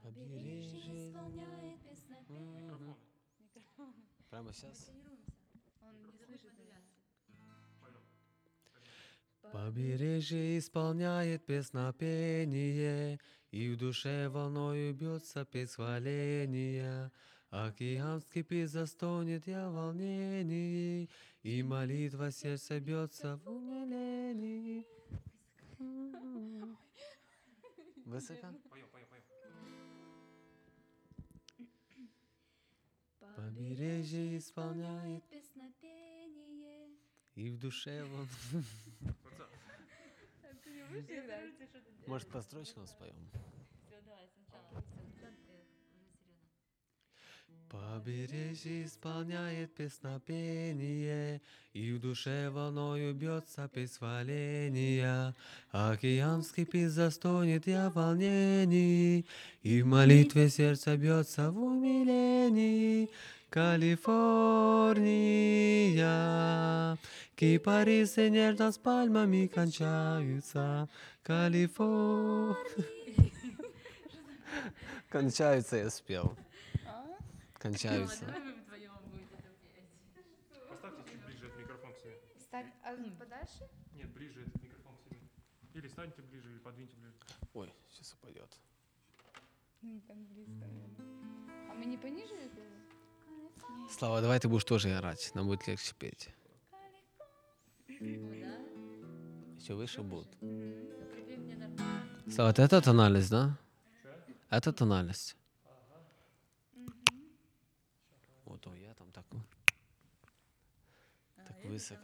Побережье исполняет песнопение. Прямо сейчас? Он не слышит меня. Побережье исполняет песнопение, и в душе волною бьется песхваления. Океан вскипит, застонет я в волнении, и молитва сердца бьется в умилении. Высоко? Побережье исполняет песнопение. и в душе волною. Ты не будешь играть? Может, по строчкам споем? Все, давай сначала. Побережье исполняет песнопение, и в душе волною бьется песхваления. Океан вскипит, застонет я в волнении, и в молитве сердце бьется в умилении. Калифорния, кипарисы нежно с пальмами кончаются. Калифорния. Кончаются, я спел. Кончаются. Давай вы вдвоем будете это петь. Поставьте чуть ближе этот микрофон к себе. Ставь, а подальше? Нет, ближе этот микрофон к себе. Или станьте ближе, или подвиньте ближе. Ой, сейчас упадет. Не так близко, А мы не пониже это? Слава, давай ты будешь тоже орать, нам будет легче петь. Да? Еще выше будет. Теперь мне нормально. Слава, это тональность, да? Это тональность. Вот, я там так высоко.